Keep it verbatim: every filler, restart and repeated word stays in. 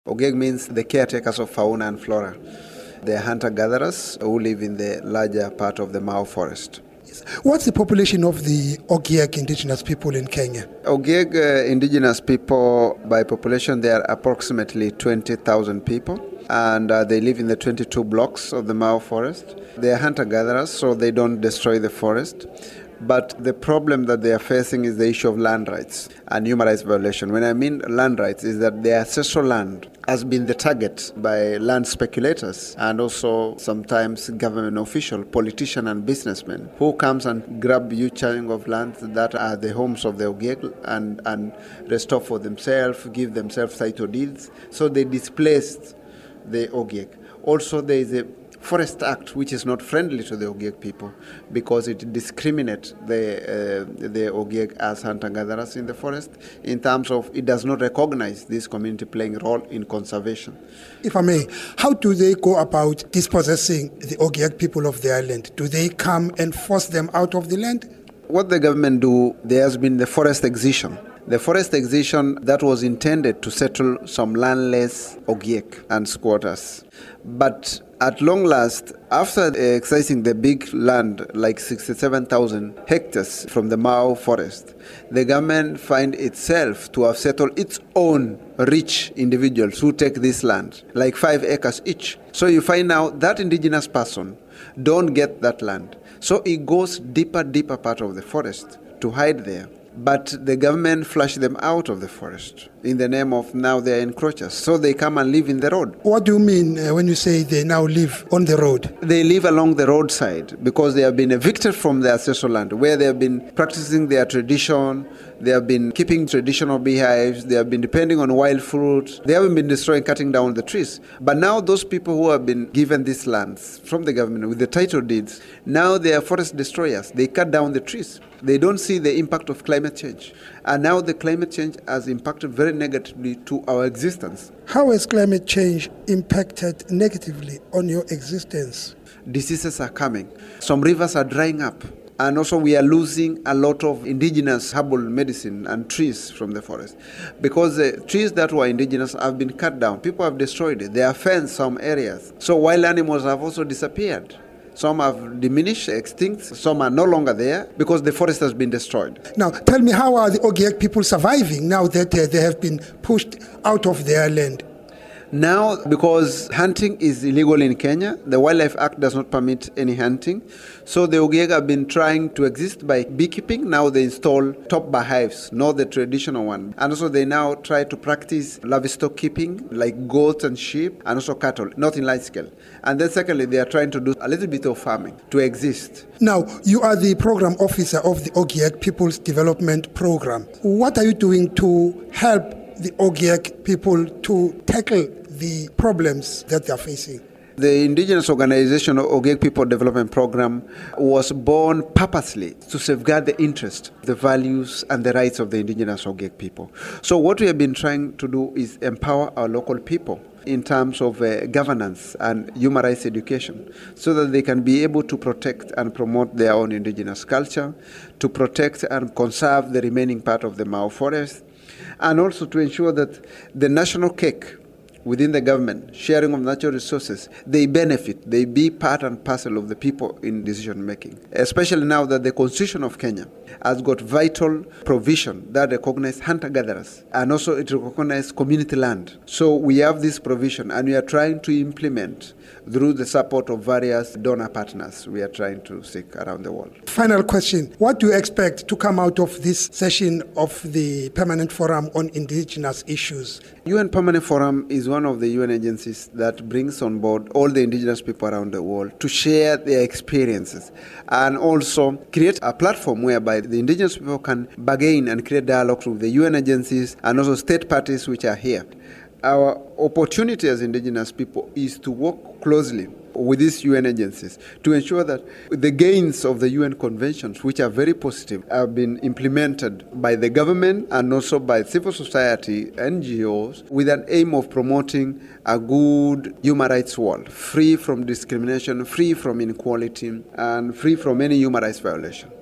Ogiek means the caretakers of fauna and flora. They are hunter-gatherers who live in the larger part of the Mau forest. What's the population of the Ogiek indigenous people in Kenya? Ogiek uh, indigenous people, by population, they are approximately twenty thousand people, and uh, they live in the twenty-two blocks of the Mau forest. They are hunter-gatherers, so they don't destroy the forest. But the problem that they are facing is the issue of land rights and human rights violation. When I mean land rights, is that their ancestral land has been the target by land speculators and also sometimes government official, politician and businessmen who comes and grab huge chunk of land that are the homes of the Ogiek and, and restore for themselves, give themselves title deeds. So they displaced the Ogiek. Also, there is a Forest Act, which is not friendly to the Ogiek people because it discriminates the uh, the Ogiek as hunter-gatherers in the forest in terms of it does not recognize this community playing a role in conservation. If I may, how do they go about dispossessing the Ogiek people of the island? Do they come and force them out of the land? What the government do, there has been the forest excision. The forest excision that was intended to settle some landless Ogiek and squatters. But at long last, after excising the big land, like sixty-seven thousand hectares from the Mau forest, the government find itself to have settled its own rich individuals who take this land, like five acres each. So you find out that indigenous person don't get that land. So it goes deeper, deeper part of the forest to hide there. But the government flushed them out of the forest in the name of now they are encroachers. So they come and live in the road. What do you mean uh, when you say they now live on the road? They live along the roadside because they have been evicted from their ancestral land where they have been practicing their tradition. They have been keeping traditional beehives. They have been depending on wild fruit. They haven't been destroying, cutting down the trees. But now those people who have been given these lands from the government with the title deeds, now they are forest destroyers. They cut down the trees. They don't see the impact of climate change. And now the climate change has impacted very negatively to our existence. How has climate change impacted negatively on your existence? Diseases are coming. Some rivers are drying up. And also we are losing a lot of indigenous herbal medicine and trees from the forest. Because the trees that were indigenous have been cut down. People have destroyed it. They have fenced some areas. So wild animals have also disappeared. Some have diminished, extinct. Some are no longer there because the forest has been destroyed. Now, tell me, how are the Ogiek people surviving now that uh, they have been pushed out of their land? Now, because hunting is illegal in Kenya, the Wildlife Act does not permit any hunting. So the Ogiek have been trying to exist by beekeeping. Now they install top beehives, not the traditional one. And also they now try to practice livestock keeping, like goats and sheep, and also cattle, not in large scale. And then secondly, they are trying to do a little bit of farming to exist. Now, you are the program officer of the Ogiek People's Development Program. What are you doing to help the Ogiek people to tackle the problems that they are facing? The indigenous organization of Ogiek People Development Program was born purposely to safeguard the interest, the values and the rights of the indigenous Ogiek people. So what we have been trying to do is empower our local people in terms of uh, governance and human rights education so that they can be able to protect and promote their own indigenous culture, to protect and conserve the remaining part of the Mau forest, and also to ensure that the national cake within the government, sharing of natural resources, they benefit, they be part and parcel of the people in decision making. Especially now that the Constitution of Kenya has got vital provision that recognizes hunter-gatherers and also it recognizes community land. So we have this provision and we are trying to implement through the support of various donor partners we are trying to seek around the world. Final question. What do you expect to come out of this session of the Permanent Forum on Indigenous Issues? U N Permanent Forum is one of the U N agencies that brings on board all the indigenous people around the world to share their experiences and also create a platform whereby the indigenous people can bargain and create dialogues with the U N agencies and also state parties which are here. Our opportunity as indigenous people is to work closely with these U N agencies to ensure that the gains of the U N conventions, which are very positive, have been implemented by the government and also by civil society, N G Os, with an aim of promoting a good human rights world, free from discrimination, free from inequality, and free from any human rights violation.